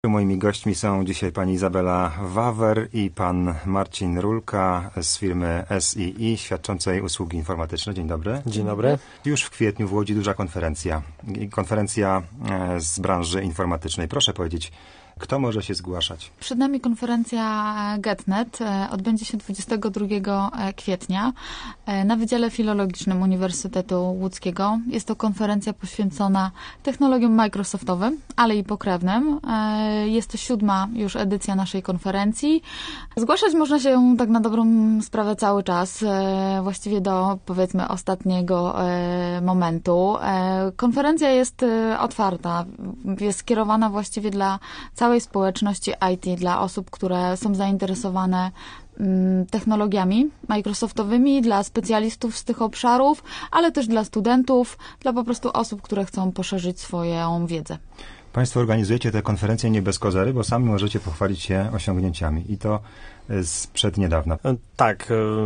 Moimi gośćmi są dzisiaj pani Izabela Wawer i pan Marcin Rulka z firmy SII, świadczącej usługi informatyczne. Dzień dobry. Dzień dobry. Już w kwietniu w Łodzi duża konferencja z branży informatycznej. Proszę powiedzieć, kto może się zgłaszać? Przed nami konferencja GetNet odbędzie się 22 kwietnia na Wydziale Filologicznym Uniwersytetu Łódzkiego. Jest to konferencja poświęcona technologiom Microsoftowym, ale i pokrewnym. Jest to 7. już edycja naszej konferencji. Zgłaszać można się tak na dobrą sprawę cały czas, właściwie do, powiedzmy, ostatniego momentu. Konferencja jest otwarta, jest skierowana właściwie dla całej społeczności IT, dla osób, które są zainteresowane technologiami Microsoftowymi, dla specjalistów z tych obszarów, ale też dla studentów, dla po prostu osób, które chcą poszerzyć swoją wiedzę. Państwo organizujecie te konferencje nie bez kozery, bo sami możecie pochwalić się osiągnięciami i to sprzed niedawna. Tak,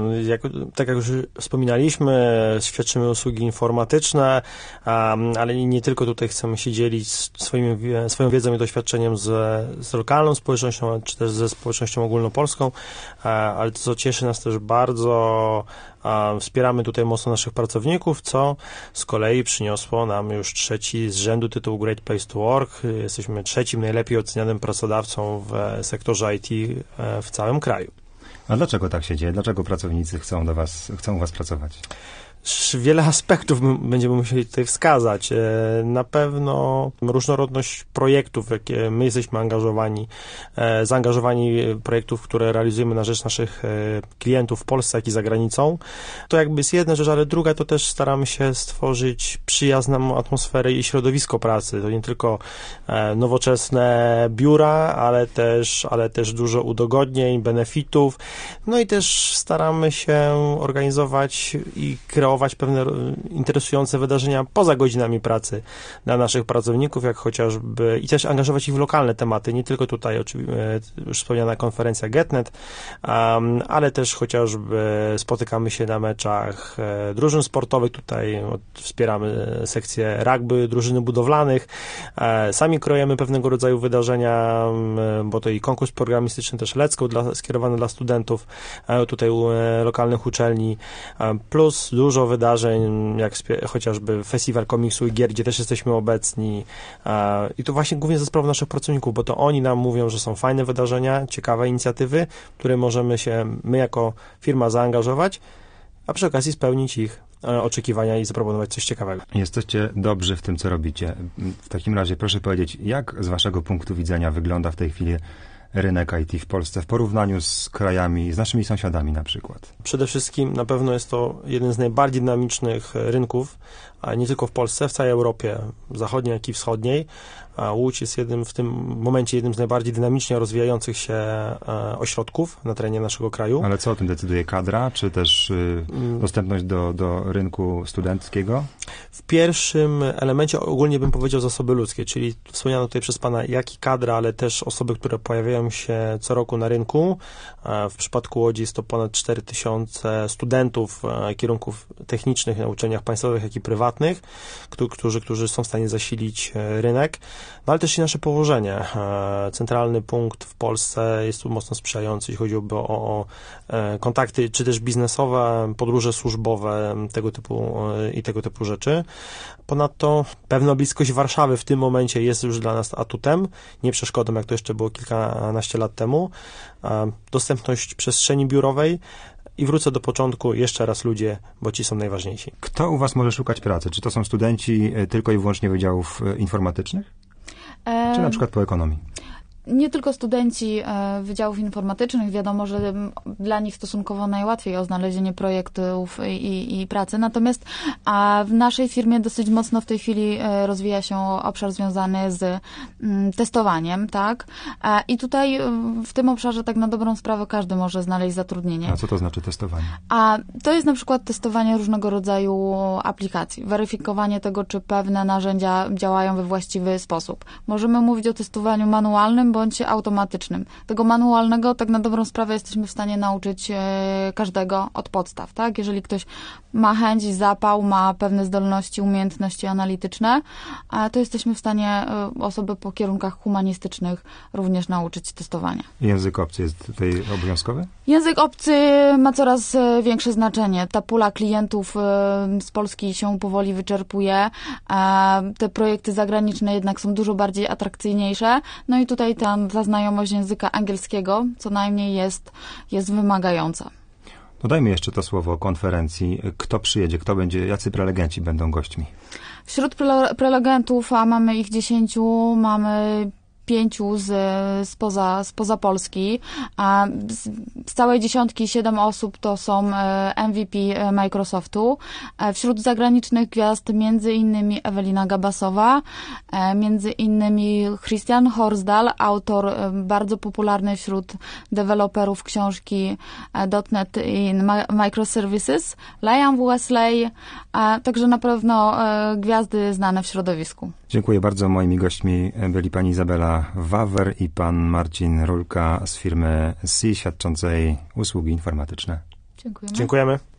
jak już wspominaliśmy, świadczymy usługi informatyczne, ale nie tylko tutaj chcemy się dzielić swoją wiedzą i doświadczeniem z lokalną społecznością, czy też ze społecznością ogólnopolską, ale to, co cieszy nas też bardzo, wspieramy tutaj mocno naszych pracowników, co z kolei przyniosło nam już 3. z rzędu tytuł Great Place to Work. Jesteśmy 3. najlepiej ocenianym pracodawcą w sektorze IT w całym kraju. A dlaczego tak się dzieje? Dlaczego pracownicy chcą u was pracować? Wiele aspektów będziemy musieli tutaj wskazać. Na pewno różnorodność projektów, w jakie my jesteśmy zaangażowani projektów, które realizujemy na rzecz naszych klientów w Polsce, jak i za granicą. To jakby jest jedna rzecz, ale druga to też staramy się stworzyć przyjazną atmosferę i środowisko pracy. To nie tylko nowoczesne biura, ale też dużo udogodnień, benefitów. No i też staramy się organizować i kreować pewne interesujące wydarzenia poza godzinami pracy dla naszych pracowników, jak chociażby i też angażować ich w lokalne tematy, nie tylko tutaj już wspomniana konferencja GetNet, ale też chociażby spotykamy się na meczach drużyn sportowych, tutaj wspieramy sekcję rugby, drużyny budowlanych, sami kreujemy pewnego rodzaju wydarzenia, bo to i konkurs programistyczny, też Let's Go skierowany dla studentów tutaj lokalnych uczelni, plus dużo wydarzeń, jak chociażby Festiwal Komiksu i Gier, gdzie też jesteśmy obecni. I to właśnie głównie ze sprawą naszych pracowników, bo to oni nam mówią, że są fajne wydarzenia, ciekawe inicjatywy, które możemy się my jako firma zaangażować, a przy okazji spełnić ich oczekiwania i zaproponować coś ciekawego. Jesteście dobrzy w tym, co robicie. W takim razie proszę powiedzieć, jak z waszego punktu widzenia wygląda w tej chwili rynek IT w Polsce w porównaniu z krajami, z naszymi sąsiadami na przykład? Przede wszystkim na pewno jest to jeden z najbardziej dynamicznych rynków, a nie tylko w Polsce, w całej Europie Zachodniej, jak i Wschodniej. A Łódź jest w tym momencie jednym z najbardziej dynamicznie rozwijających się ośrodków na terenie naszego kraju. Ale co o tym decyduje kadra, czy też dostępność do rynku studenckiego? W pierwszym elemencie ogólnie bym powiedział zasoby ludzkie, czyli wspomniano tutaj przez pana jak i kadra, ale też osoby, które pojawiają się co roku na rynku. W przypadku Łodzi jest to ponad 4000 studentów kierunków technicznych na uczelniach państwowych, jak i prywatnych, którzy są w stanie zasilić rynek. No ale też i nasze położenie. Centralny punkt w Polsce jest tu mocno sprzyjający, jeśli chodziłoby o kontakty, czy też biznesowe, podróże służbowe, tego typu rzeczy. Ponadto pewna bliskość Warszawy w tym momencie jest już dla nas atutem, nie przeszkodą, jak to jeszcze było kilkanaście lat temu. Dostępność przestrzeni biurowej. I wrócę do początku, jeszcze raz ludzie, bo ci są najważniejsi. Kto u was może szukać pracy? Czy to są studenci tylko i wyłącznie wydziałów informatycznych? Czy na przykład po ekonomii? Nie tylko studenci wydziałów informatycznych, wiadomo, że dla nich stosunkowo najłatwiej o znalezienie projektów i pracy, natomiast w naszej firmie dosyć mocno w tej chwili rozwija się obszar związany z testowaniem, tak? I tutaj w tym obszarze tak na dobrą sprawę każdy może znaleźć zatrudnienie. A co to znaczy testowanie? A to jest na przykład testowanie różnego rodzaju aplikacji, weryfikowanie tego, czy pewne narzędzia działają we właściwy sposób. Możemy mówić o testowaniu manualnym, bądź automatycznym. Tego manualnego tak na dobrą sprawę jesteśmy w stanie nauczyć każdego od podstaw, tak? Jeżeli ktoś ma chęć i zapał, ma pewne zdolności, umiejętności analityczne, to jesteśmy w stanie osoby po kierunkach humanistycznych również nauczyć testowania. Język obcy jest tutaj obowiązkowy? Język obcy ma coraz większe znaczenie. Ta pula klientów z Polski się powoli wyczerpuje. Te projekty zagraniczne jednak są dużo bardziej atrakcyjniejsze. No i tutaj ta znajomość języka angielskiego co najmniej jest wymagająca. Dodajmy jeszcze to słowo konferencji. Kto przyjedzie, jacy prelegenci będą gośćmi? Wśród prelegentów, a mamy ich 10, mamy 5 spoza Polski, a z całej 10 7 osób to są MVP Microsoftu. Wśród zagranicznych gwiazd między innymi Ewelina Gabasowa, między innymi Christian Horsdal, autor bardzo popularny wśród deweloperów książki .NET in Microservices, Liam Wesley, także na pewno gwiazdy znane w środowisku. Dziękuję bardzo. Moimi gośćmi byli pani Izabela Wawer i pan Marcin Rulka z firmy SEE świadczącej usługi informatyczne. Dziękujemy. Dziękujemy.